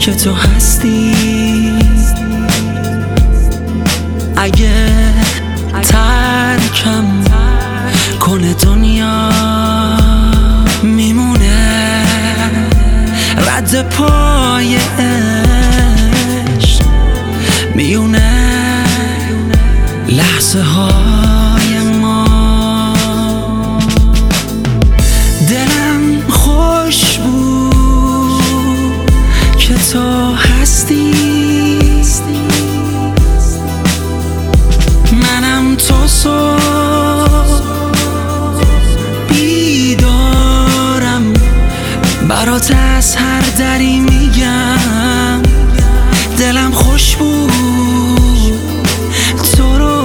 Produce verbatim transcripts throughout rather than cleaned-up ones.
که تو هستی. اگه ترکم کنه دنیا میمونه رد پای عشق میونه لحظه های ما. دلم خوش بود که تو هستی، منم تو صبح بیدارم برات از هر دری میگم. دلم خوش بود تو رو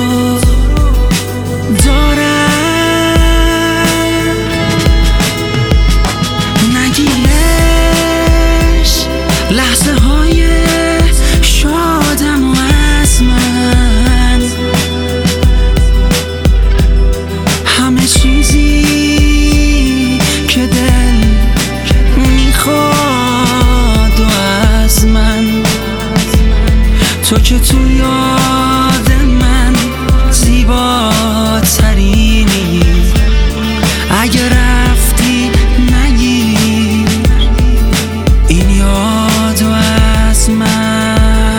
دارم. نگیرش لحظه های شادم و از من، همه چیزی که دل میخواد و از من. تو که تو یاد من زیباترینی، اگه رفتی نگیر این یاد و از من.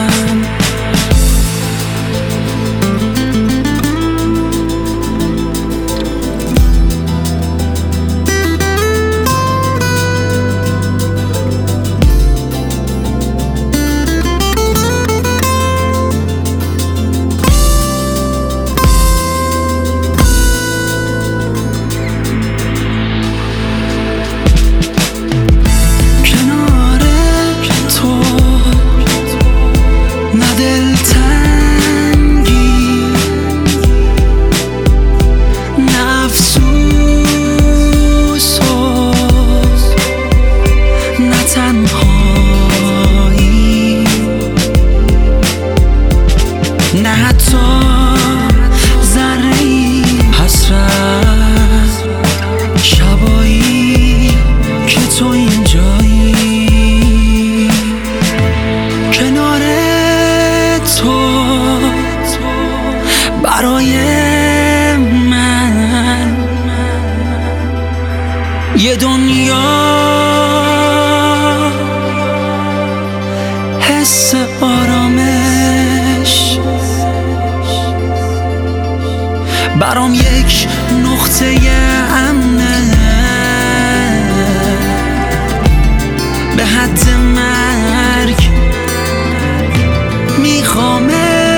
نه حتی ذره‌ای حسرت شبایی که تو اینجایی. کنار تو برای من یه دنیا حس آرامش، برام یک نقطه امنه به حد مرگ میخوامش.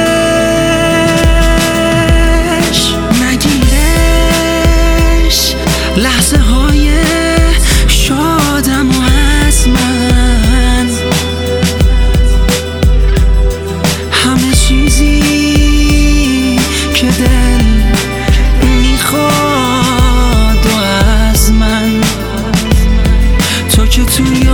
نگیرش لحظه های شادم و از من، همه چیزی که دل میخواد و از من. تو که توی